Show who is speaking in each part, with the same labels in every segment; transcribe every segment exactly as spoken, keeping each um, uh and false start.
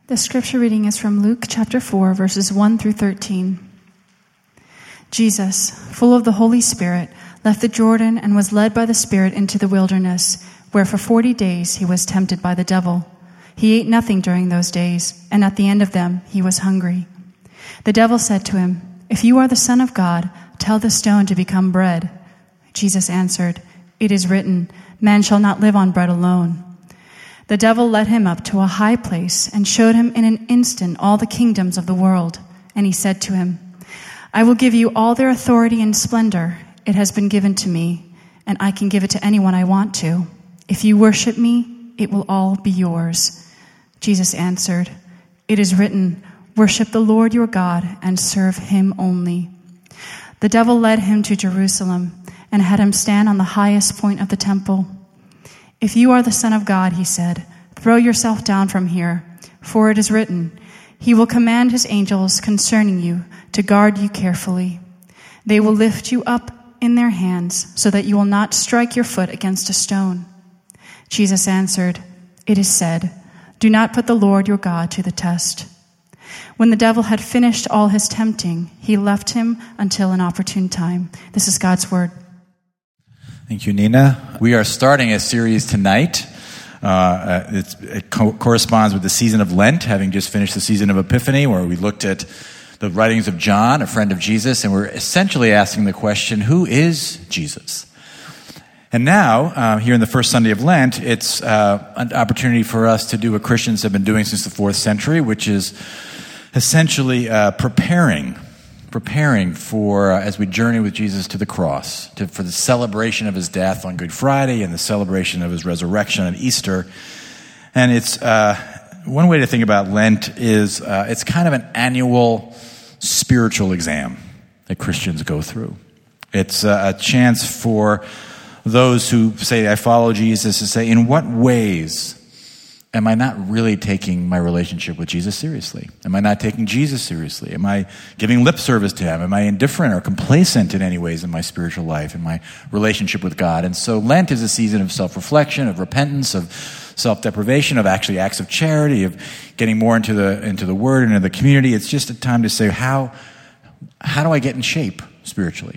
Speaker 1: The scripture reading is from Luke chapter four, verses one through thirteen. Jesus, full of the Holy Spirit, left the Jordan and was led by the Spirit into the wilderness, where for forty days he was tempted by the devil. He ate nothing during those days, and at the end of them he was hungry. The devil said to him, "If you are the Son of God, tell the stone to become bread." Jesus answered, "It is written, 'Man shall not live on bread alone.'" The devil led him up to a high place and showed him in an instant all the kingdoms of the world. And he said to him, "I will give you all their authority and splendor. It has been given to me, and I can give it to anyone I want to. If you worship me, it will all be yours." Jesus answered, "It is written, 'Worship the Lord your God and serve him only.'" The devil led him to Jerusalem and had him stand on the highest point of the temple. "If you are the Son of God," he said, "throw yourself down from here, for it is written, 'He will command his angels concerning you to guard you carefully. They will lift you up in their hands so that you will not strike your foot against a stone.'" Jesus answered, "It is said, 'Do not put the Lord your God to the test.'" When the devil had finished all his tempting, he left him until an opportune time. This is God's word.
Speaker 2: Thank you, Nina. We are starting a series tonight. Uh, it's, it co- corresponds with the season of Lent, having just finished the season of Epiphany, where we looked at the writings of John, a friend of Jesus, and we're essentially asking the question, who is Jesus? And now, uh, here in the first Sunday of Lent, it's uh, an opportunity for us to do what Christians have been doing since the fourth century, which is essentially uh, preparing preparing for, uh, as we journey with Jesus to the cross, to, for the celebration of his death on Good Friday and the celebration of his resurrection on Easter. And it's, uh, one way to think about Lent is, uh, it's kind of an annual spiritual exam that Christians go through. It's uh, a chance for those who say, "I follow Jesus," to say, in what ways am I not really taking my relationship with Jesus seriously? Am I not taking Jesus seriously? Am I giving lip service to him? Am I indifferent or complacent in any ways in my spiritual life, in my relationship with God? And so Lent is a season of self-reflection, of repentance, of self-deprivation, of actually acts of charity, of getting more into the into the Word and into the community. It's just a time to say, how how do I get in shape spiritually?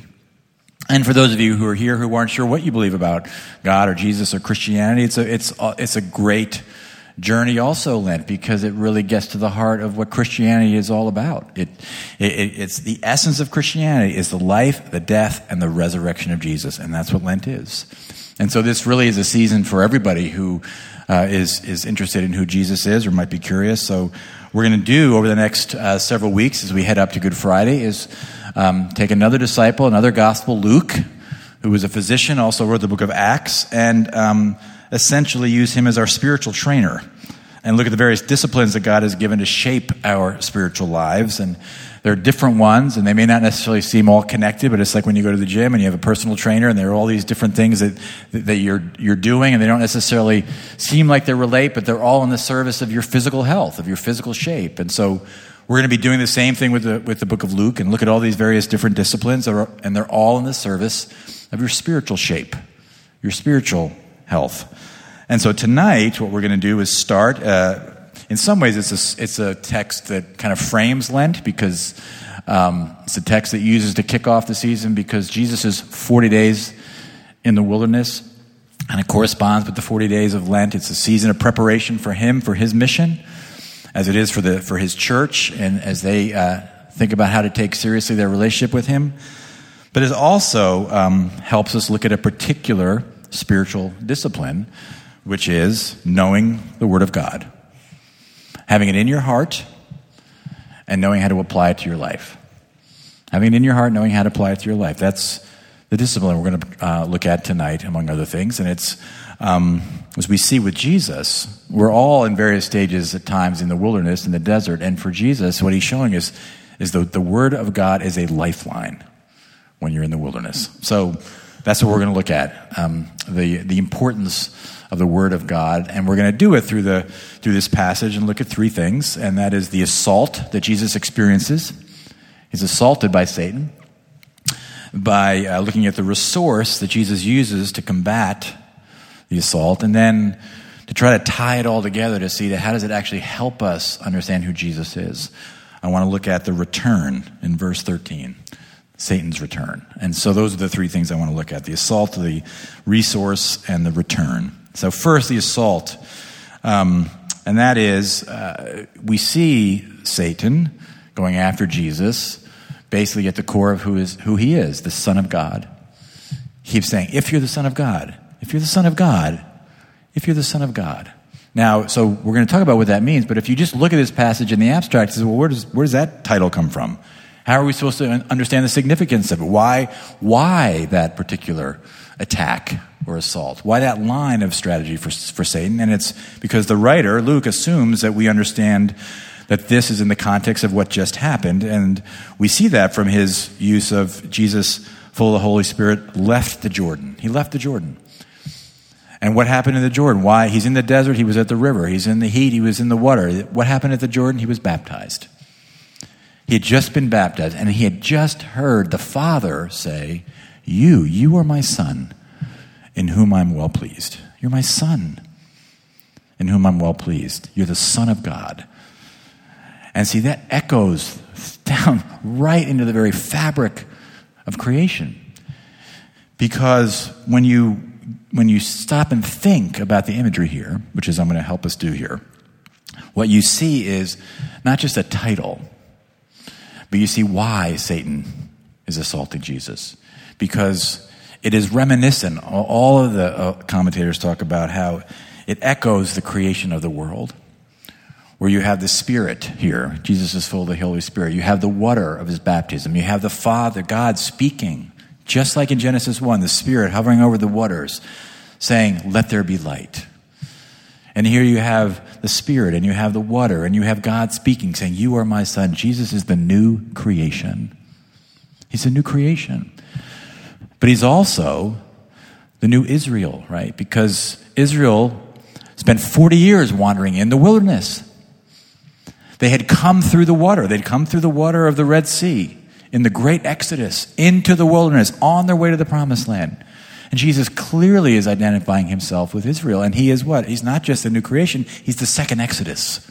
Speaker 2: And for those of you who are here who aren't sure what you believe about God or Jesus or Christianity, it's a it's a, it's a great journey also, Lent, because it really gets to the heart of what Christianity is all about. It, it it's the essence of Christianity is the life, the death, and the resurrection of Jesus, and that's what Lent is. And so this really is a season for everybody who uh, is is interested in who Jesus is or might be curious. So we're going to do over the next uh, several weeks as we head up to Good Friday is um, take another disciple, another gospel, Luke, who was a physician, also wrote the book of Acts, and um, essentially use him as our spiritual trainer and look at the various disciplines that God has given to shape our spiritual lives. And there are different ones, and they may not necessarily seem all connected, but it's like when you go to the gym and you have a personal trainer, and there are all these different things that, that you're you're doing, and they don't necessarily seem like they relate, but they're all in the service of your physical health, of your physical shape. And so we're going to be doing the same thing with the with the book of Luke, and look at all these various different disciplines, and they're all in the service of your spiritual shape, your spiritual health. And so tonight, what we're going to do is start. Uh, in some ways, it's a, it's a text that kind of frames Lent, because um, it's a text that uses to kick off the season, because Jesus is forty days in the wilderness, and it corresponds with the forty days of Lent. It's a season of preparation for him, for his mission, as it is for the for his church, and as they uh, think about how to take seriously their relationship with him. But it also um, helps us look at a particular spiritual discipline, which is knowing the Word of God, having it in your heart, and knowing how to apply it to your life. Having it in your heart, knowing how to apply it to your life. That's the discipline we're going to uh, look at tonight, among other things. And it's, um, as we see with Jesus, we're all in various stages at times in the wilderness, in the desert. And for Jesus, what he's showing us is the, the Word of God is a lifeline when you're in the wilderness. So that's what we're going to look at, um, the the importance of the Word of God. And we're going to do it through the through this passage and look at three things, and that is the assault that Jesus experiences. He's assaulted by Satan, by uh, looking at the resource that Jesus uses to combat the assault, and then to to try to tie it all together to see that how does it actually help us understand who Jesus is. I want to look at the return in verse thirteen, Satan's return. And so those are the three things I want to look at: the assault, the resource, and the return. So first, the assault. Um, and that is, uh, we see Satan going after Jesus, basically at the core of who is who he is, the Son of God. He keeps saying, if you're the Son of God, if you're the Son of God, if you're the Son of God. Now, so we're going to talk about what that means, but if you just look at this passage in the abstract, you say, well, where does, where does that title come from? How are we supposed to understand the significance of it? Why, why that particular attack or assault? Why that line of strategy for, for Satan? And it's because the writer, Luke, assumes that we understand that this is in the context of what just happened, and we see that from his use of Jesus, full of the Holy Spirit, left the Jordan. He left the Jordan. And what happened in the Jordan? Why? He's in the desert, he was at the river. He's in the heat, he was in the water. What happened at the Jordan? He was baptized. He had just been baptized, and he had just heard the Father say, you, you are my Son, in whom I'm well pleased. You're my Son, in whom I'm well pleased. You're the Son of God. And see, that echoes down right into the very fabric of creation. Because when you when you stop and think about the imagery here, which is I'm going to help us do here, what you see is not just a title, but you see why Satan is assaulting Jesus. Because it is reminiscent. All of the uh, commentators talk about how it echoes the creation of the world, where you have the Spirit here. Jesus is full of the Holy Spirit. You have the water of his baptism. You have the Father, God, speaking. Just like in Genesis one, the Spirit hovering over the waters, saying, let there be light. And here you have the Spirit, and you have the water, and you have God speaking, saying, you are my Son. Jesus is the new creation. He's a new creation. But he's also the new Israel, right? Because Israel spent forty years wandering in the wilderness. They had come through the water. They'd come through the water of the Red Sea in the great Exodus into the wilderness on their way to the Promised Land. And Jesus clearly is identifying himself with Israel. And he is what? He's not just a new creation. He's the second Exodus.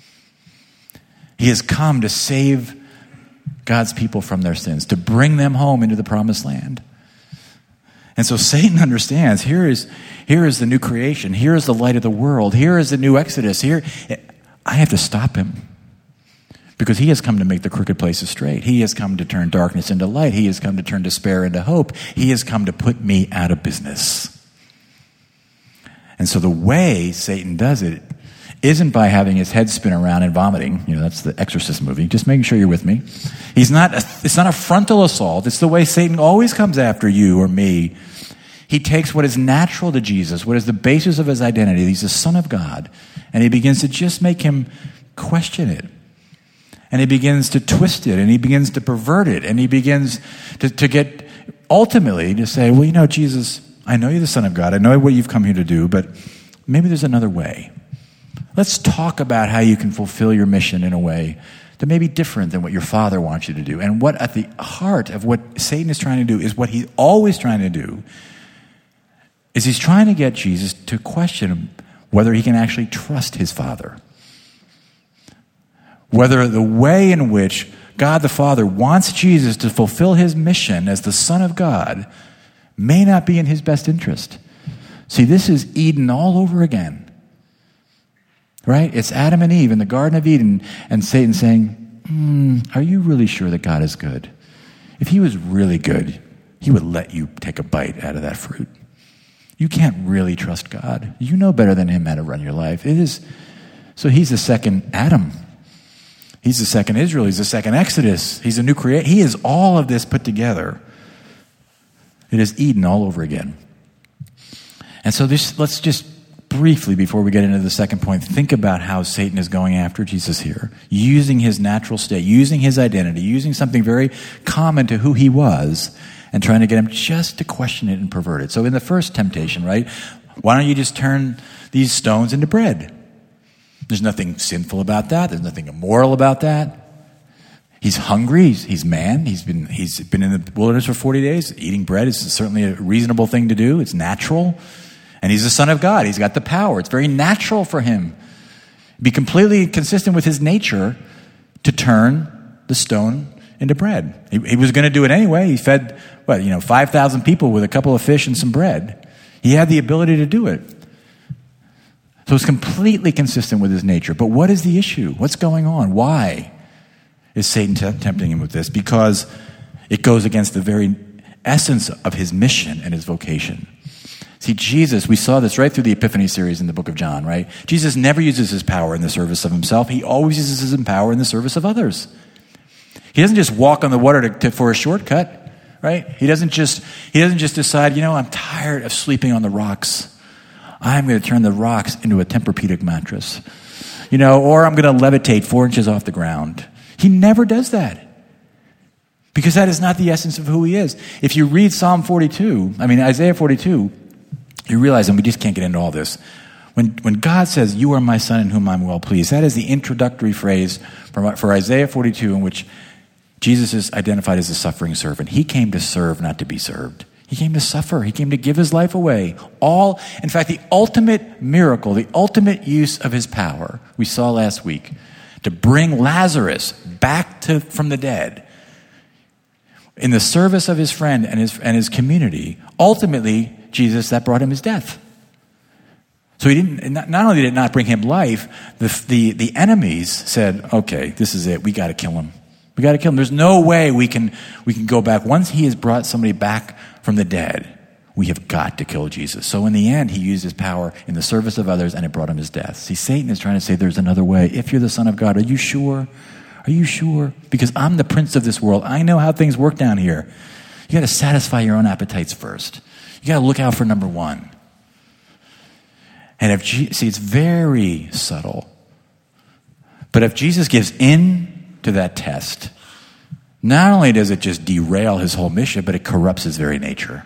Speaker 2: He has come to save God's people from their sins, to bring them home into the Promised Land. And so Satan understands, here is, here is the new creation. Here is the light of the world. Here is the new Exodus. Here, I have to stop him. Because he has come to make the crooked places straight. He has come to turn darkness into light. He has come to turn despair into hope. He has come to put me out of business. And so the way Satan does it isn't by having his head spin around and vomiting. You know, that's the Exorcist movie. Just making sure you're with me. He's not. A, it's not a frontal assault. It's the way Satan always comes after you or me. He takes what is natural to Jesus, what is the basis of his identity. He's the Son of God. And he begins to just make him question it. And he begins to twist it, and he begins to pervert it, and he begins to, to get, ultimately, to say, well, you know, Jesus, I know you're the Son of God. I know what you've come here to do, but maybe there's another way. Let's talk about how you can fulfill your mission in a way that may be different than what your Father wants you to do. And what at the heart of what Satan is trying to do is what he's always trying to do, is he's trying to get Jesus to question whether he can actually trust his Father. Whether the way in which God the Father wants Jesus to fulfill his mission as the Son of God may not be in his best interest. See, this is Eden all over again. Right? It's Adam and Eve in the Garden of Eden, and Satan saying, mm, are you really sure that God is good? If he was really good, he would let you take a bite out of that fruit. You can't really trust God. You know better than him how to run your life. It is so he's the second Adam. He's the second Israel. He's the second Exodus. He's a new creation. He is all of this put together. It is Eden all over again. And so this, let's just briefly, before we get into the second point, think about how Satan is going after Jesus here, using his natural state, using his identity, using something very common to who he was, and trying to get him just to question it and pervert it. So in the first temptation, right, why don't you just turn these stones into bread? There's nothing sinful about that. There's nothing immoral about that. He's hungry. He's, he's man. He's been he's been in the wilderness for forty days. Eating bread is certainly a reasonable thing to do. It's natural. And he's the Son of God. He's got the power. It's very natural for him. Be completely consistent with his nature to turn the stone into bread. He, he was going to do it anyway. He fed, what, you know, five thousand people with a couple of fish and some bread. He had the ability to do it. So it's completely consistent with his nature. But what is the issue? What's going on? Why is Satan t- tempting him with this? Because it goes against the very essence of his mission and his vocation. See, Jesus, we saw this right through the Epiphany series in the book of John, right? Jesus never uses his power in the service of himself. He always uses his power in the service of others. He doesn't just walk on the water to, to, for a shortcut, right? He doesn't just he doesn't just decide, you know, I'm tired of sleeping on the rocks. I'm going to turn the rocks into a Tempur-Pedic mattress, you know, or I'm going to levitate four inches off the ground. He never does that. Because that is not the essence of who he is. If you read Psalm forty-two, I mean, Isaiah forty-two, you realize, and we just can't get into all this, when when God says, you are my son in whom I'm well pleased, that is the introductory phrase for, for Isaiah forty-two in which Jesus is identified as a suffering servant. He came to serve, not to be served. He came to suffer. He came to give his life away. All, in fact, the ultimate miracle, the ultimate use of his power, we saw last week, to bring Lazarus back to from the dead, in the service of his friend and his and his community, ultimately, Jesus, that brought him his death. So he didn't. Not, not only did it not bring him life, the the, the enemies said, "Okay, this is it. We got to kill him. We got to kill him. There's no way we can we can go back. Once he has brought somebody back from the dead, we have got to kill Jesus." So in the end, he used his power in the service of others, and it brought him his death. See, Satan is trying to say there's another way. If you're the Son of God, are you sure? Are you sure? Because I'm the prince of this world. I know how things work down here. You got to satisfy your own appetites first. You got to look out for number one. And if Je- see, it's very subtle. But if Jesus gives in to that test, not only does it just derail his whole mission, but it corrupts his very nature.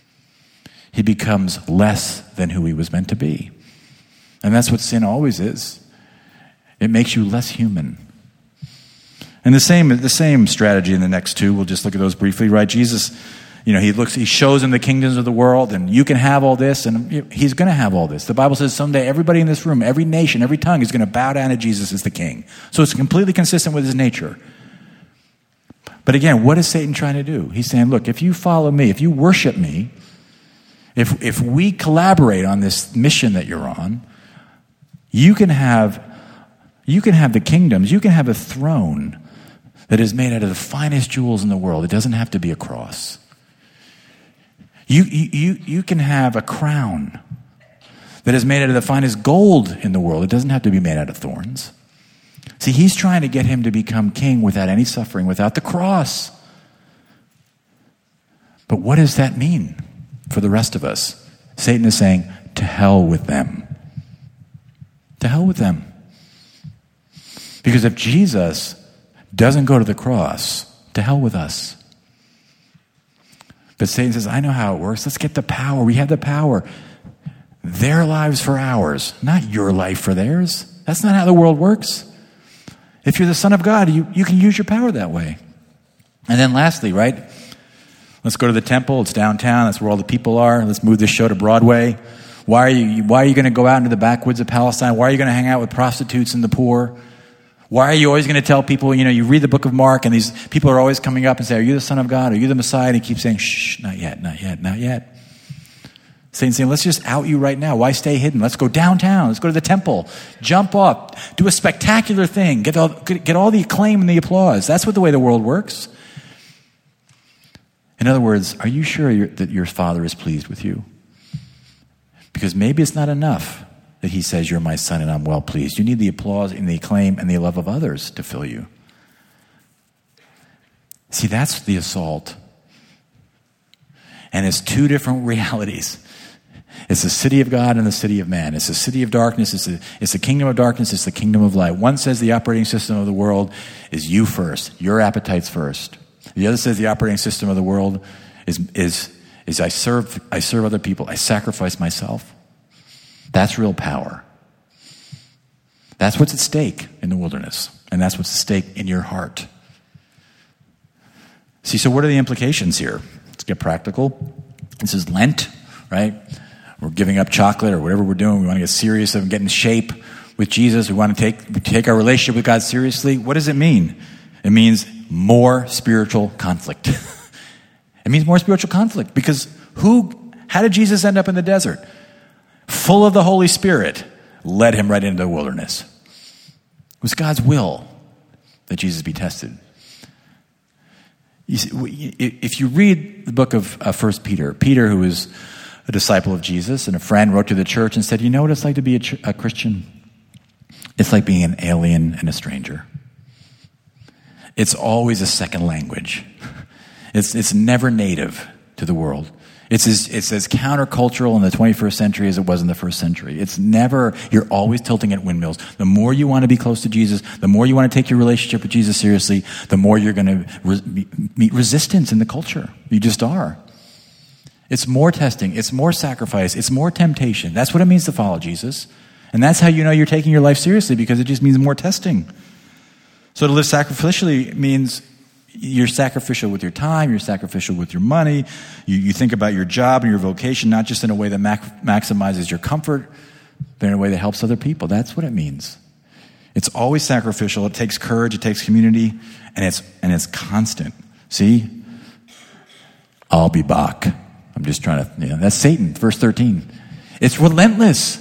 Speaker 2: He becomes less than who he was meant to be. And that's what sin always is. It makes you less human. And the same the same strategy in the next two, we'll just look at those briefly, right? Jesus, you know, he looks, he shows him the kingdoms of the world, and you can have all this, and he's going to have all this. The Bible says someday everybody in this room, every nation, every tongue is going to bow down to Jesus as the king. So it's completely consistent with his nature. But again, what is Satan trying to do? He's saying, look, if you follow me, if you worship me, if if we collaborate on this mission that you're on, you can have you can have the kingdoms, you can have a throne that is made out of the finest jewels in the world. It doesn't have to be a cross. You, you, you can have a crown that is made out of the finest gold in the world. It doesn't have to be made out of thorns. See, he's trying to get him to become king without any suffering, without the cross. But what does that mean for the rest of us? Satan is saying, to hell with them. To hell with them. Because if Jesus doesn't go to the cross, to hell with us. But Satan says, I know how it works. Let's get the power. We have the power. Their lives for ours, not your life for theirs. That's not how the world works. If you're the Son of God, you, you can use your power that way. And then lastly, right? Let's go to the temple. It's downtown. That's where all the people are. Let's move this show to Broadway. Why are you, why are you going to go out into the backwoods of Palestine? Why are you going to hang out with prostitutes and the poor? Why are you always going to tell people, you know, you read the book of Mark and these people are always coming up and say, are you the Son of God? Are you the Messiah? And he keeps saying, shh, not yet, not yet, not yet. Satan's saying, let's just out you right now. Why stay hidden? Let's go downtown. Let's go to the temple. Jump up. Do a spectacular thing. Get all, get all the acclaim and the applause. That's what the way the world works. In other words, are you sure you're, that your Father is pleased with you? Because maybe it's not enough that he says, you're my son and I'm well pleased. You need the applause and the acclaim and the love of others to fill you. See, that's the assault. And it's two different realities. It's the city of God and the city of man. It's the city of darkness. It's the, it's the kingdom of darkness. It's the kingdom of light. One says the operating system of the world is you first, your appetites first. The other says the operating system of the world is, is, is I serve, I serve other people. I sacrifice myself. That's real power. That's what's at stake in the wilderness. And that's what's at stake in your heart. See, so what are the implications here? Let's get practical. This is Lent, right? We're giving up chocolate or whatever we're doing. We want to get serious and get in shape with Jesus. We want to take, take our relationship with God seriously. What does it mean? It means more spiritual conflict. It means more spiritual conflict because who, how did Jesus end up in the desert? Full of the Holy Spirit, led him right into the wilderness. It was God's will that Jesus be tested. You see, if you read the book of uh, First Peter, Peter, who was a disciple of Jesus and a friend, wrote to the church and said, you know what it's like to be a, ch- a Christian? It's like being an alien and a stranger. It's always a second language. It's, it's never native to the world. It's as, it's as countercultural in the twenty-first century as it was in the first century. It's never, you're always tilting at windmills. The more you want to be close to Jesus, the more you want to take your relationship with Jesus seriously, the more you're going to re- meet resistance in the culture. You just are. It's more testing. It's more sacrifice. It's more temptation. That's what it means to follow Jesus. And that's how you know you're taking your life seriously, because it just means more testing. So to live sacrificially means you're sacrificial with your time, you're sacrificial with your money, you, you think about your job and your vocation, not just in a way that mac- maximizes your comfort, but in a way that helps other people. That's what it means. It's always sacrificial, it takes courage, it takes community, and it's and it's constant. See? I'll be back. I'm just trying to, you know, that's Satan, verse thirteen. It's relentless.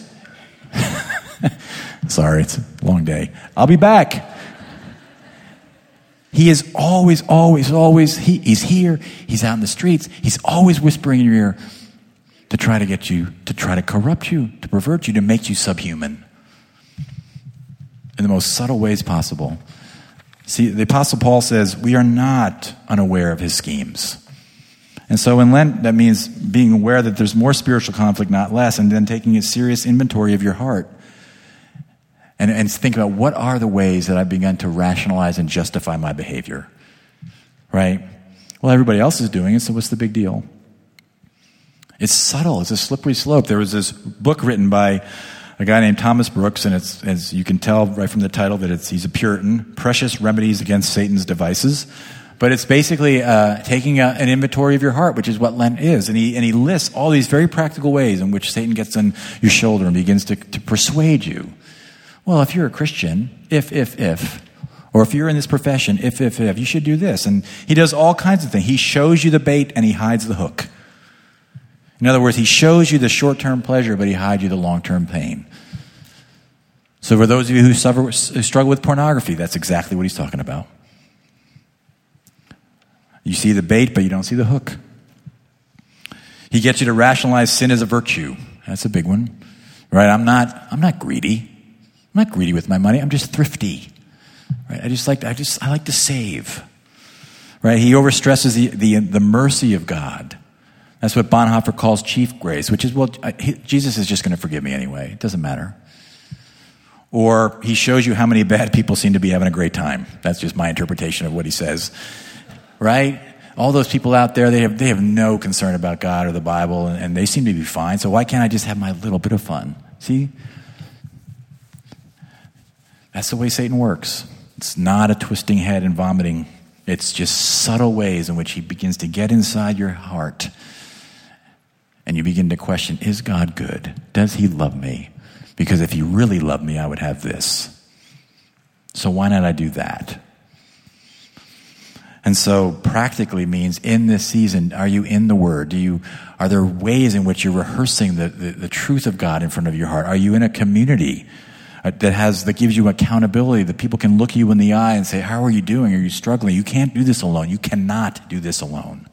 Speaker 2: Sorry, it's a long day. I'll be back. He is always, always, always, he, he's here, he's out in the streets, he's always whispering in your ear to try to get you, to try to corrupt you, to pervert you, to make you subhuman in the most subtle ways possible. See, the Apostle Paul says, we are not unaware of his schemes. And so in Lent, that means being aware that there's more spiritual conflict, not less, and then taking a serious inventory of your heart. And, and think about what are the ways that I've begun to rationalize and justify my behavior, right? Well, everybody else is doing it, so what's the big deal? It's subtle. It's a slippery slope. There was this book written by a guy named Thomas Brooks, and it's, as you can tell right from the title that it's he's a Puritan, Precious Remedies Against Satan's Devices. But it's basically uh, taking a, an inventory of your heart, which is what Lent is. And he, and he lists all these very practical ways in which Satan gets on your shoulder and begins to, to persuade you. Well, if you're a Christian, if, if, if, or if you're in this profession, if, if, if, you should do this. And he does all kinds of things. He shows you the bait and he hides the hook. In other words, he shows you the short-term pleasure, but he hides you the long-term pain. So for those of you who suffer, who struggle with pornography, that's exactly what he's talking about. You see the bait, but you don't see the hook. He gets you to rationalize sin as a virtue. That's a big one. Right? I'm not, I'm not greedy. I'm not greedy with my money. I'm just thrifty. Right? I just like I just I like to save. Right? He overstresses the the, the mercy of God. That's what Bonhoeffer calls chief grace, which is, well, I, he, Jesus is just going to forgive me anyway. It doesn't matter. Or he shows you how many bad people seem to be having a great time. That's just my interpretation of what he says. Right? All those people out there, they have they have no concern about God or the Bible, and, and they seem to be fine. So why can't I just have my little bit of fun? See? That's the way Satan works. It's not a twisting head and vomiting. It's just subtle ways in which he begins to get inside your heart. And you begin to question, is God good? Does he love me? Because if he really loved me, I would have this. So why not I do that? And so practically means in this season, are you in the Word? Do you? Are there ways in which you're rehearsing the, the, the truth of God in front of your heart? Are you in a community that has that gives you accountability, that people can look you in the eye and say, how are you doing? Are you struggling? You can't do this alone. You cannot do this alone.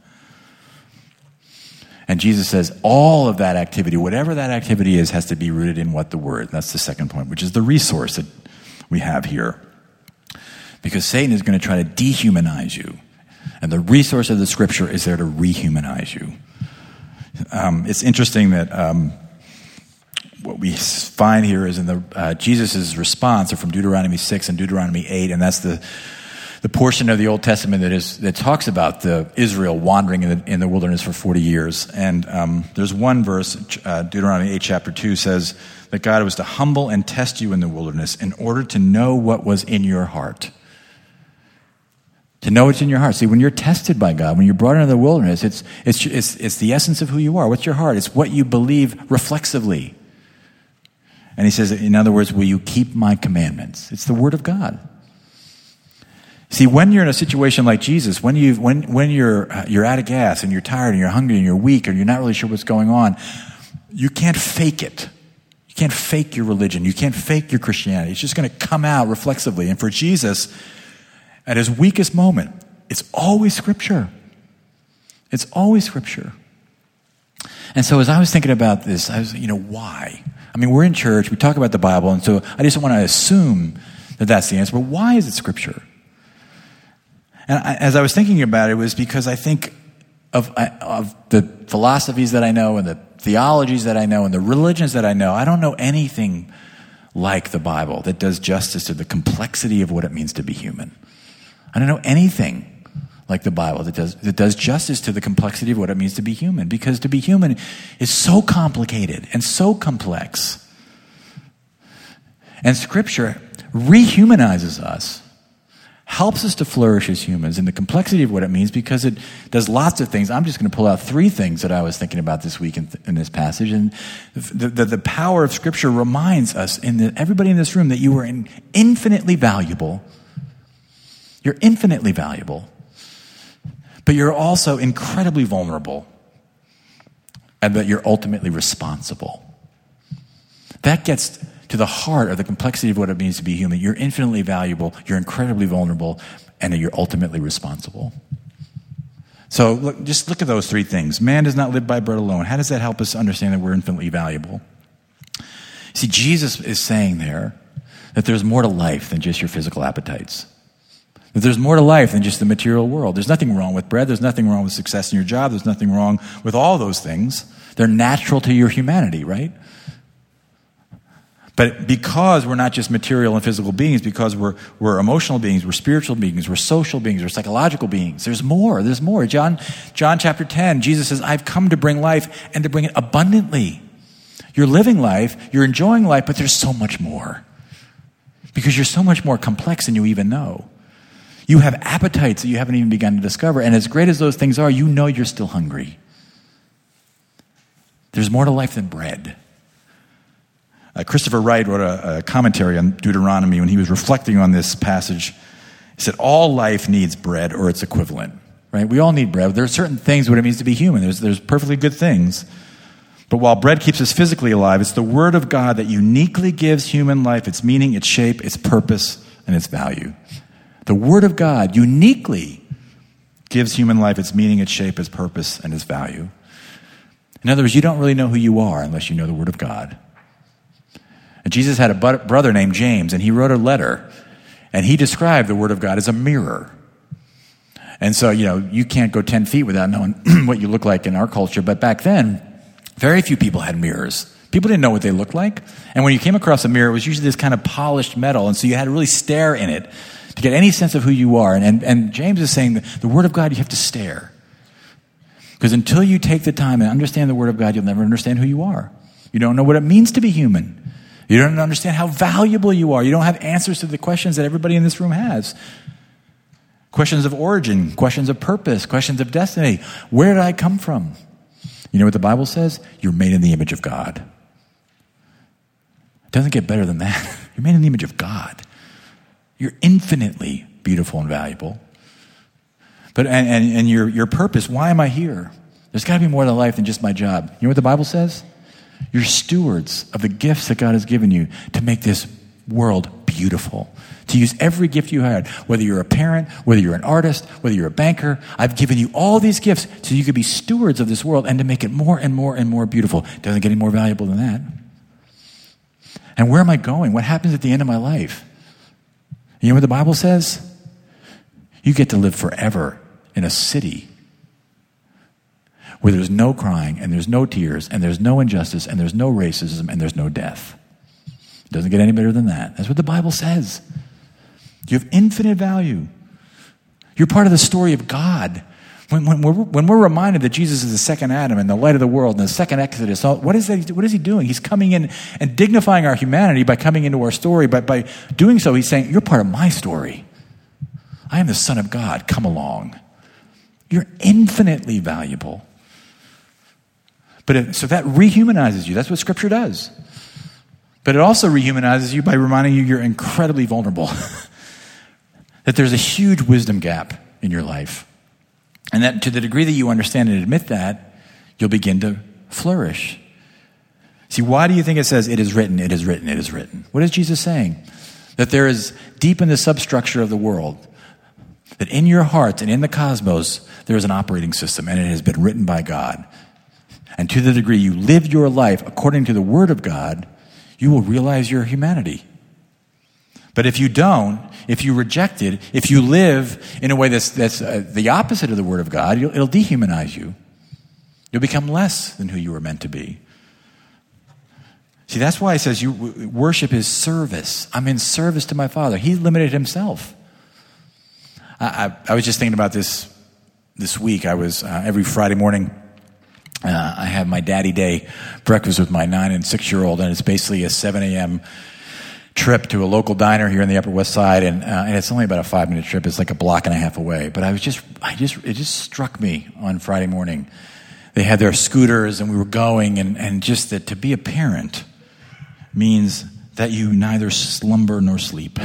Speaker 2: And Jesus says all of that activity, whatever that activity is, has to be rooted in what the Word. That's the second point, which is the resource that we have here. Because Satan is going to try to dehumanize you. And the resource of the Scripture is there to rehumanize you. Um, it's interesting that um, what we find here is in the uh, Jesus' response are from Deuteronomy six and Deuteronomy eight, and that's the the portion of the Old Testament that is that talks about the Israel wandering in the, in the wilderness for forty years. And um, there's one verse, uh, Deuteronomy eight, chapter two, says that God was to humble and test you in the wilderness in order to know what was in your heart, To know what's in your heart. See, when you're tested by God, when you're brought into the wilderness, it's, it's, it's, it's the essence of who you are. What's your heart? It's what you believe reflexively. And he says, in other words, will you keep my commandments? It's the word of God. See, when you're in a situation like Jesus, when you when when you're you're out of gas and you're tired and you're hungry and you're weak and you're not really sure what's going on, you can't fake it. You can't fake your religion. You can't fake your Christianity. It's just going to come out reflexively. And for Jesus, at his weakest moment, it's always Scripture. It's always Scripture. And so as I was thinking about this, I was, you know, why? I mean, we're in church, we talk about the Bible, and so I just want to assume that that's the answer. But why is it Scripture? And I, as I was thinking about it, it was because I think of, of the philosophies that I know and the theologies that I know and the religions that I know, I don't know anything like the Bible that does justice to the complexity of what it means to be human. I don't know anything like the Bible that does that does justice to the complexity of what it means to be human. Because to be human is so complicated and so complex. And Scripture rehumanizes us, helps us to flourish as humans in the complexity of what it means, because it does lots of things. I'm just going to pull out three things that I was thinking about this week in, in this passage. And the, the, the power of Scripture reminds us, in the, everybody in this room, that you are in, infinitely valuable. You're infinitely valuable. But you're also incredibly vulnerable, and that you're ultimately responsible. That gets to the heart of the complexity of what it means to be human. You're infinitely valuable, you're incredibly vulnerable, and you're ultimately responsible. So look, just look at those three things. Man does not live by bread alone. How does that help us understand that we're infinitely valuable? See, Jesus is saying there that there's more to life than just your physical appetites. That there's more to life than just the material world. There's nothing wrong with bread. There's nothing wrong with success in your job. There's nothing wrong with all those things. They're natural to your humanity, right? But because we're not just material and physical beings, because we're we're emotional beings, we're spiritual beings, we're social beings, we're psychological beings, there's more. There's more. John, John chapter ten, Jesus says, I've come to bring life and to bring it abundantly. You're living life, you're enjoying life, but there's so much more. Because you're so much more complex than you even know. You have appetites that you haven't even begun to discover. And as great as those things are, you know you're still hungry. There's more to life than bread. Uh, Christopher Wright wrote a, a commentary on Deuteronomy when he was reflecting on this passage. He said, all life needs bread or its equivalent. Right? We all need bread. There are certain things what it means to be human. There's, there's perfectly good things. But while bread keeps us physically alive, it's the Word of God that uniquely gives human life its meaning, its shape, its purpose, and its value. The Word of God uniquely gives human life its meaning, its shape, its purpose, and its value. In other words, you don't really know who you are unless you know the Word of God. And Jesus had a brother named James, and he wrote a letter, and he described the Word of God as a mirror. And so, you know, you can't go ten feet without knowing what you look like in our culture, but back then, very few people had mirrors. People didn't know what they looked like. And when you came across a mirror, it was usually this kind of polished metal, and so you had to really stare in it to get any sense of who you are. And, and, and James is saying that the Word of God, you have to stare. Because until you take the time and understand the Word of God, you'll never understand who you are. You don't know what it means to be human. You don't understand how valuable you are. You don't have answers to the questions that everybody in this room has. Questions of origin, questions of purpose, questions of destiny. Where did I come from? You know what the Bible says? You're made in the image of God. It doesn't get better than that. You're made in the image of God. You're infinitely beautiful and valuable. But and, and, and your, your purpose, why am I here? There's got to be more to life than just my job. You know what the Bible says? You're stewards of the gifts that God has given you to make this world beautiful. To use every gift you had, whether you're a parent, whether you're an artist, whether you're a banker. I've given you all these gifts so you could be stewards of this world and to make it more and more and more beautiful. It doesn't get any more valuable than that. And where am I going? What happens at the end of my life? You know what the Bible says? You get to live forever in a city where there's no crying and there's no tears and there's no injustice and there's no racism and there's no death. It doesn't get any better than that. That's what the Bible says. You have infinite value. You're part of the story of God. When, when, we're, when we're reminded that Jesus is the second Adam and the light of the world and the second Exodus, what is, that, what is he doing? He's coming in and dignifying our humanity by coming into our story. But by doing so, he's saying, you're part of my story. I am the Son of God. Come along. You're infinitely valuable. But it, so that rehumanizes you. That's what Scripture does. But it also rehumanizes you by reminding you you're incredibly vulnerable. That there's a huge wisdom gap in your life. And that to the degree that you understand and admit that, you'll begin to flourish. See, why do you think it says, it is written, it is written, it is written? What is Jesus saying? That there is deep in the substructure of the world, that in your hearts and in the cosmos, there is an operating system, and it has been written by God. And to the degree you live your life according to the Word of God, you will realize your humanity. But if you don't, if you reject it, if you live in a way that's, that's uh, the opposite of the Word of God, it'll, it'll dehumanize you. You'll become less than who you were meant to be. See, that's why it says you worship is service. I'm in service to my Father. He limited himself. I, I, I was just thinking about this this week. I was, uh, every Friday morning, uh, I have my daddy day breakfast with my nine and six-year-old, and it's basically a seven a.m. trip to a local diner here in the Upper West Side, and, uh, and it's only about a five-minute trip. It's like a block and a half away. But I was just, I just, it just struck me on Friday morning. They had their scooters, and we were going, and, and just that to be a parent means that you neither slumber nor sleep.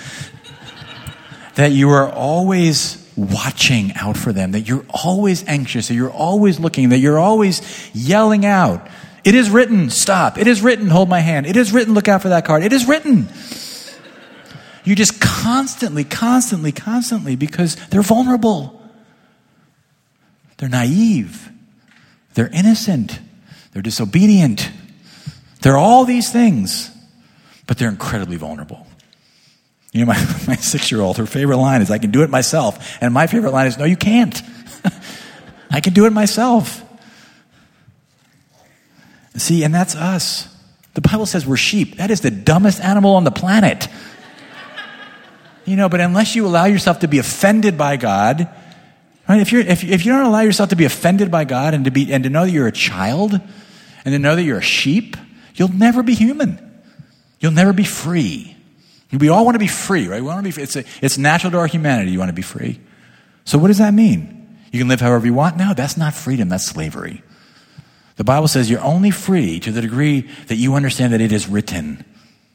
Speaker 2: That you are always watching out for them, that you're always anxious, that you're always looking, that you're always yelling out, it is written, stop. It is written, hold my hand. It is written, look out for that card. It is written. You just constantly, constantly, constantly, because they're vulnerable. They're naive. They're innocent. They're disobedient. They're all these things, but they're incredibly vulnerable. You know, my, my six-year-old, her favorite line is, I can do it myself. And my favorite line is, no, you can't. I can do it myself. See, and that's us. The Bible says we're sheep. That is the dumbest animal on the planet. You know, but unless you allow yourself to be offended by God, right? If you're if if you don't allow yourself to be offended by God and to be and to know that you're a child and to know that you're a sheep, you'll never be human. You'll never be free. We all want to be free, right? We want to be free. It's a, it's natural to our humanity. You want to be free. So what does that mean? You can live however you want? No, that's not freedom. That's slavery. The Bible says you're only free to the degree that you understand that it is written.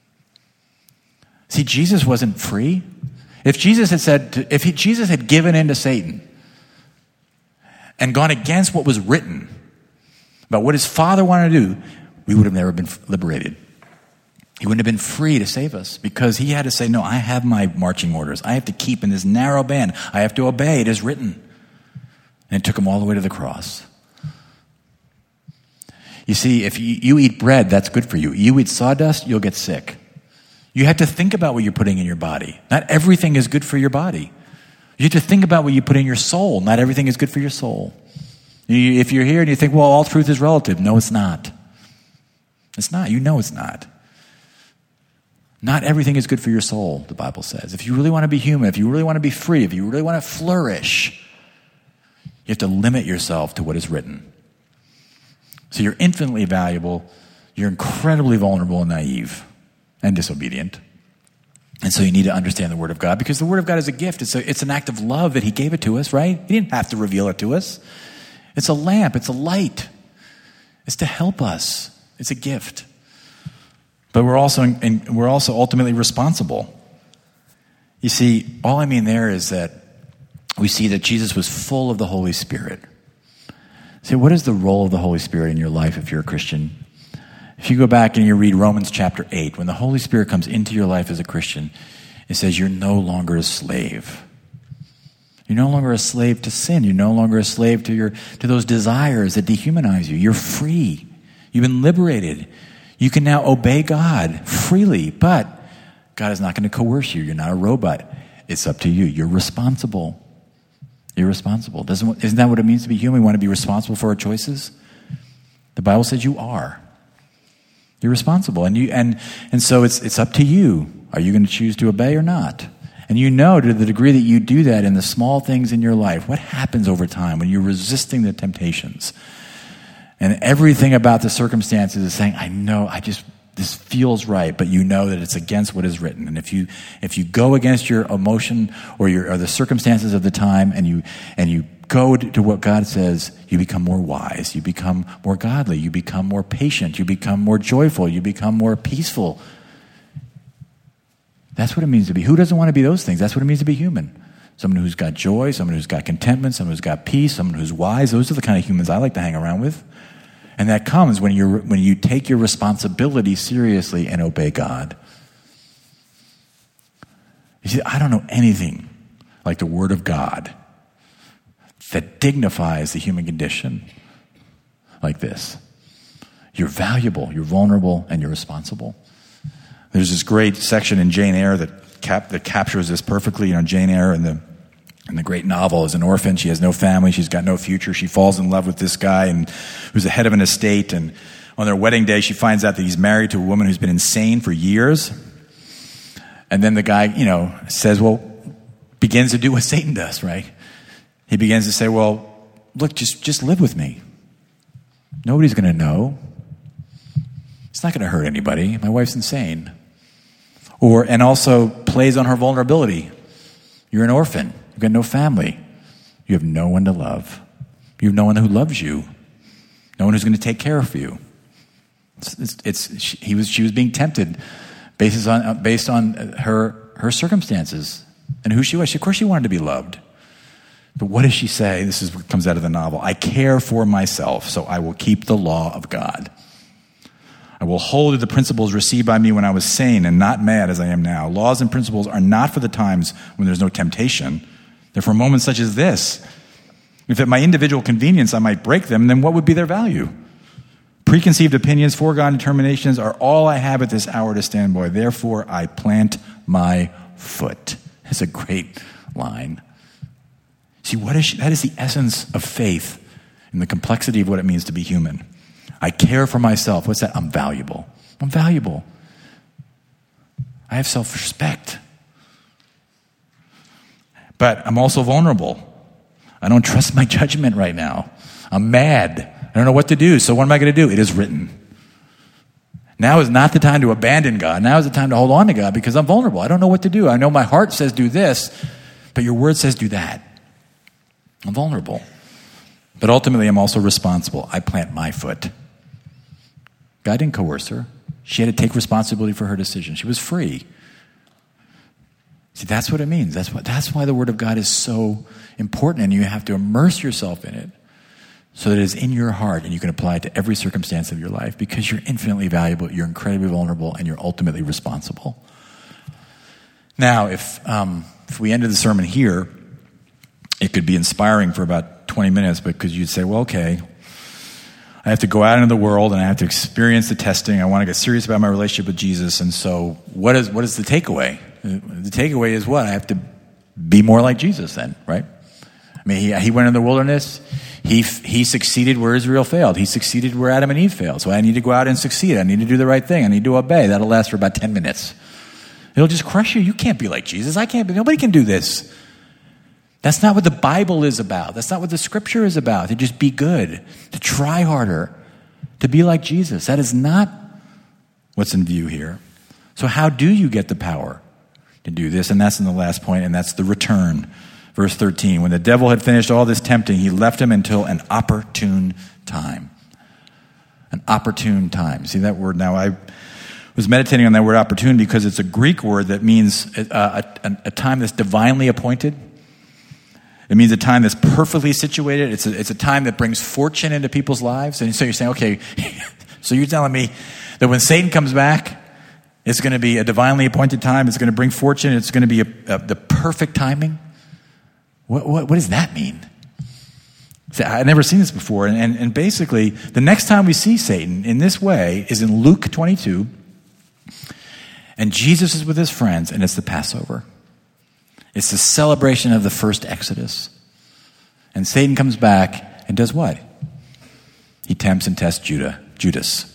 Speaker 2: See, Jesus wasn't free. If Jesus had said, to, if he, Jesus had given in to Satan and gone against what was written about what his Father wanted to do, we would have never been liberated. He wouldn't have been free to save us because he had to say, no, I have my marching orders. I have to keep in this narrow band. I have to obey. It is written. And it took him all the way to the cross. You see, if you, you eat bread, that's good for you. You eat sawdust, you'll get sick. You have to think about what you're putting in your body. Not everything is good for your body. You have to think about what you put in your soul. Not everything is good for your soul. You, if you're here and you think, well, all truth is relative. No, it's not. It's not. You know it's not. Not everything is good for your soul, the Bible says. If you really want to be human, if you really want to be free, if you really want to flourish, you have to limit yourself to what is written. So you're infinitely valuable, you're incredibly vulnerable and naive and disobedient. And so you need to understand the Word of God, because the Word of God is a gift. It's a, it's an act of love that he gave it to us, right? He didn't have to reveal it to us. It's a lamp, it's a light. It's to help us. It's a gift. But we're also and we're also ultimately responsible. You see, all I mean there is that we see that Jesus was full of the Holy Spirit. See, what is the role of the Holy Spirit in your life if you're a Christian? If you go back and you read Romans chapter eight, when the Holy Spirit comes into your life as a Christian, it says you're no longer a slave. You're no longer a slave to sin. You're no longer a slave to your to those desires that dehumanize you. You're free. You've been liberated. You can now obey God freely, but God is not going to coerce you. You're not a robot. It's up to you. You're responsible. You're responsible. Doesn't, isn't that what it means to be human? We want to be responsible for our choices? The Bible says you are. You're responsible. And you and and so it's it's up to you. Are you going to choose to obey or not? And you know, to the degree that you do that in the small things in your life, what happens over time when you're resisting the temptations? And everything about the circumstances is saying, I know, I just, this feels right, but you know that it's against what is written. And if you if you go against your emotion or your or the circumstances of the time, and you and you go to what God says, you become more wise, you become more godly, you become more patient, you become more joyful, you become more peaceful. That's what it means to be. Who doesn't want to be those things? That's what it means to be human. Someone who's got joy, someone who's got contentment, someone who's got peace, someone who's wise. Those are the kind of humans I like to hang around with. And that comes when you when you take your responsibility seriously and obey God. You see, I don't know anything like the Word of God that dignifies the human condition like this. You're valuable, you're vulnerable, and you're responsible. There's this great section in Jane Eyre that cap, that captures this perfectly. You know, Jane Eyre in the in the great novel is an orphan. She has no family. She's got no future. She falls in love with this guy and who's the head of an estate. And on their wedding day, she finds out that he's married to a woman who's been insane for years. And then the guy, you know, says, well, begins to do what Satan does, right? He begins to say, well, look, just, just live with me. Nobody's going to know. It's not going to hurt anybody. My wife's insane. Or, and also plays on her vulnerability. You're an orphan. You've got no family. You have no one to love. You have no one who loves you. No one who's going to take care of you. It's, it's, it's she, he was she was being tempted based on based on her her circumstances and who she was. Of course, she wanted to be loved. But what does she say? This is what comes out of the novel. I care for myself, so I will keep the law of God. I will hold to the principles received by me when I was sane and not mad as I am now. Laws and principles are not for the times when there's no temptation. They're for moments such as this. If at my individual convenience I might break them, then what would be their value? Preconceived opinions, foregone determinations are all I have at this hour to stand by. Therefore, I plant my foot. That's a great line. See, what is she, that is the essence of faith and the complexity of what it means to be human. I care for myself. What's that? I'm valuable. I'm valuable. I have self-respect. But I'm also vulnerable. I don't trust my judgment right now. I'm mad. I don't know what to do. So what am I going to do? It is written. Now is not the time to abandon God. Now is the time to hold on to God because I'm vulnerable. I don't know what to do. I know my heart says do this, but your word says do that. I'm vulnerable. But ultimately, I'm also responsible. I plant my foot. God didn't coerce her. She had to take responsibility for her decision. She was free. See, that's what it means. That's what. That's why the Word of God is so important, and you have to immerse yourself in it so that it is in your heart and you can apply it to every circumstance of your life because you're infinitely valuable, you're incredibly vulnerable, and you're ultimately responsible. Now, if um, if we ended the sermon here, it could be inspiring for about twenty minutes, but because you'd say, well, okay, I have to go out into the world and I have to experience the testing. I want to get serious about my relationship with Jesus. And so what is what is the takeaway? The takeaway is what? I have to be more like Jesus then, right? I mean, he, he went in the wilderness. He he succeeded where Israel failed. He succeeded where Adam and Eve failed. So I need to go out and succeed. I need to do the right thing. I need to obey. That'll last for about ten minutes. It'll just crush you. You can't be like Jesus. I can't be. Nobody can do this. That's not what the Bible is about. That's not what the Scripture is about. To just be good, to try harder, to be like Jesus. That is not what's in view here. So how do you get the power to do this? And that's in the last point, and that's the return. Verse thirteen, when the devil had finished all this tempting, he left him until an opportune time. An opportune time. See that word? Now, I was meditating on that word opportune because it's a Greek word that means a, a, a time that's divinely appointed. It means a time that's perfectly situated. It's a, it's a time that brings fortune into people's lives. And so you're saying, okay, so you're telling me that when Satan comes back, it's going to be a divinely appointed time. It's going to bring fortune. It's going to be a, a, the perfect timing. What, what, what does that mean? See, I've never seen this before. And, and, and basically, the next time we see Satan in this way is in Luke twenty-two. And Jesus is with his friends, and it's the Passover. It's the celebration of the first Exodus. And Satan comes back and does what? He tempts and tests Judah, Judas.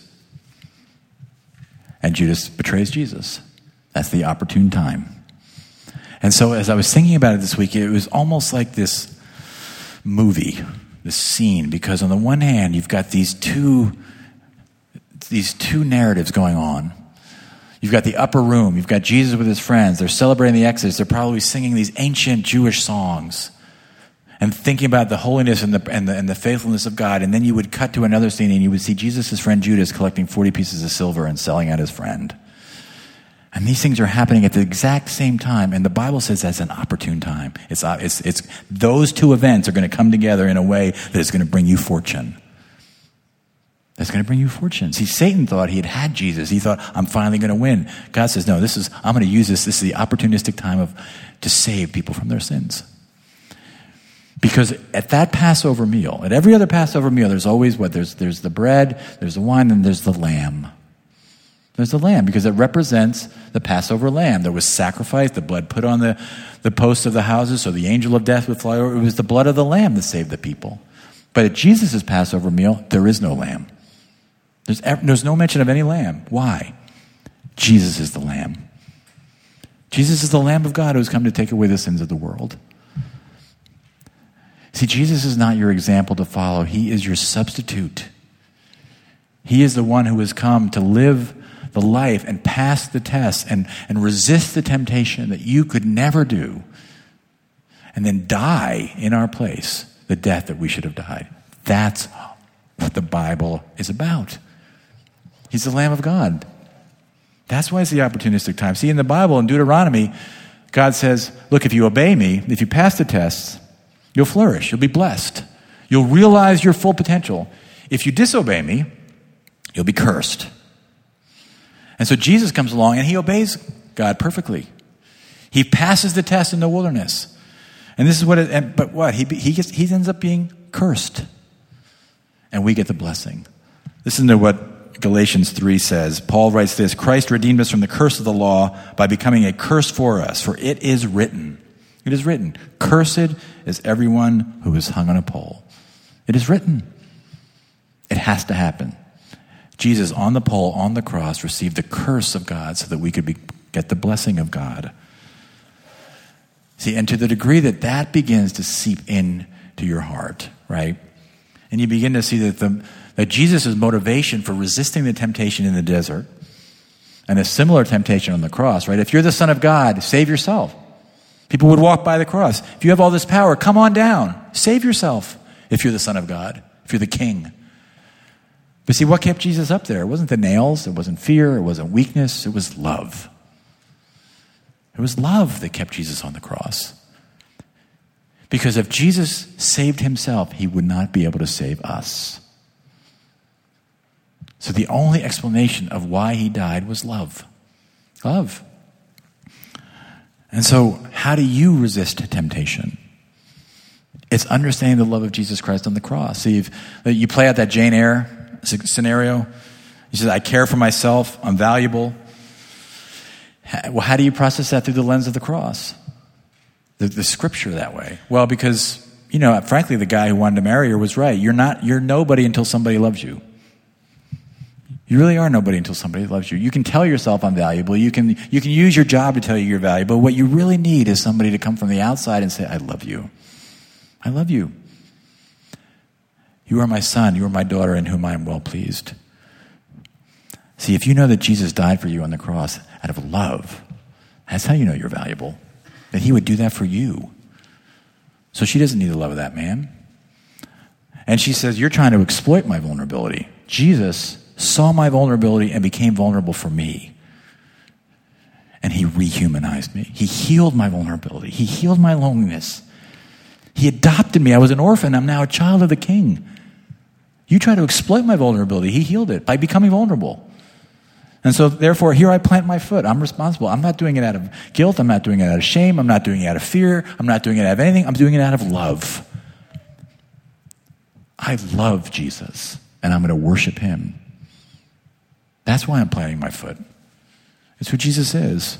Speaker 2: And Judas betrays Jesus. That's the opportune time. And so as I was thinking about it this week, it was almost like this movie, this scene, because on the one hand, you've got these two these two narratives going on. You've got the upper room. You've got Jesus with his friends. They're celebrating the Exodus. They're probably singing these ancient Jewish songs and thinking about the holiness and the, and the, and the faithfulness of God. And then you would cut to another scene and you would see Jesus' friend Judas collecting forty pieces of silver and selling out his friend. And these things are happening at the exact same time. And the Bible says that's an opportune time. It's, it's, it's, those two events are going to come together in a way that is going to bring you fortune. That's going to bring you fortune. See, Satan thought he had had Jesus. He thought, I'm finally going to win. God says, no, this is, I'm going to use this. This is the opportunistic time of, to save people from their sins. Because at that Passover meal, at every other Passover meal, there's always what? There's, there's the bread, there's the wine, and there's the lamb. There's the lamb because it represents the Passover lamb. There was sacrifice, the blood put on the, the posts of the houses so the angel of death would fly over. It was the blood of the lamb that saved the people. But at Jesus' Passover meal, there is no lamb. There's, there's no mention of any lamb. Why? Jesus is the lamb. Jesus is the Lamb of God who has come to take away the sins of the world. See, Jesus is not your example to follow. He is your substitute. He is the one who has come to live the life and pass the test and, and resist the temptation that you could never do, and then die in our place the death that we should have died. That's what the Bible is about. He's the Lamb of God. That's why it's the opportunistic time. See, in the Bible, in Deuteronomy, God says, look, if you obey me, if you pass the tests, you'll flourish. You'll be blessed. You'll realize your full potential. If you disobey me, you'll be cursed. And so Jesus comes along and he obeys God perfectly. He passes the test in the wilderness. And this is what it, but what? He, he, gets, he ends up being cursed. And we get the blessing. Listen to what Galatians three says. Paul writes this, Christ redeemed us from the curse of the law by becoming a curse for us. For it is written, it is written, cursed is everyone who is hung on a pole. It is written. It has to happen. Jesus on the pole, on the cross, received the curse of God so that we could be, get the blessing of God. See, and to the degree that that begins to seep in to your heart, right? And you begin to see that the that Jesus' motivation for resisting the temptation in the desert and a similar temptation on the cross, right? If you're the Son of God, save yourself. People would walk by the cross. If you have all this power, come on down. Save yourself if you're the Son of God, if you're the King. But see, what kept Jesus up there? It wasn't the nails. It wasn't fear. It wasn't weakness. It was love. It was love that kept Jesus on the cross. Because if Jesus saved himself, he would not be able to save us. So the only explanation of why he died was love. Love. And so how do you resist temptation? It's understanding the love of Jesus Christ on the cross. See, if you play out that Jane Eyre scenario. He says, I care for myself. I'm valuable. Well, how do you process that through the lens of the cross? The, the scripture that way? Well, because, you know, frankly, the guy who wanted to marry her was right. You're not, you're nobody until somebody loves you. You really are nobody until somebody loves you. You can tell yourself I'm valuable. You can, you can use your job to tell you you're valuable. What you really need is somebody to come from the outside and say, I love you. I love you. You are my son. You are my daughter in whom I am well pleased. See, if you know that Jesus died for you on the cross out of love, that's how you know you're valuable. That he would do that for you. So she doesn't need the love of that man. And she says, you're trying to exploit my vulnerability. Jesus saw my vulnerability and became vulnerable for me. And he rehumanized me. He healed my vulnerability. He healed my loneliness. He adopted me. I was an orphan. I'm now a child of the King. You try to exploit my vulnerability. He healed it by becoming vulnerable. And so, therefore, here I plant my foot. I'm responsible. I'm not doing it out of guilt. I'm not doing it out of shame. I'm not doing it out of fear. I'm not doing it out of anything. I'm doing it out of love. I love Jesus, and I'm going to worship him. That's why I'm planting my foot. It's who Jesus is.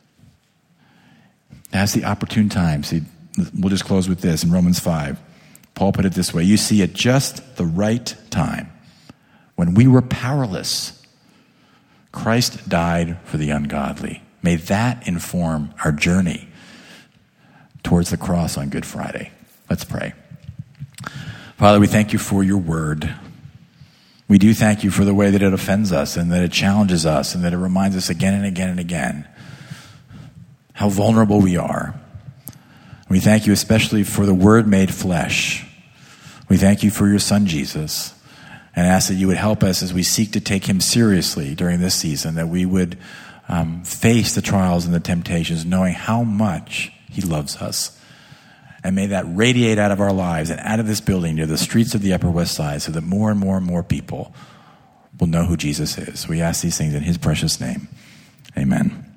Speaker 2: That's the opportune time. See, we'll just close with this in Romans five. Paul put it this way, you see, at just the right time, when we were powerless, Christ died for the ungodly. May that inform our journey towards the cross on Good Friday. Let's pray. Father, we thank you for your word. We do thank you for the way that it offends us and that it challenges us and that it reminds us again and again and again how vulnerable we are. We thank you especially for the Word made flesh. We thank you for your Son, Jesus, and ask that you would help us as we seek to take him seriously during this season, that we would um, face the trials and the temptations knowing how much he loves us. And may that radiate out of our lives and out of this building to the streets of the Upper West Side so that more and more and more people will know who Jesus is. We ask these things in his precious name. Amen.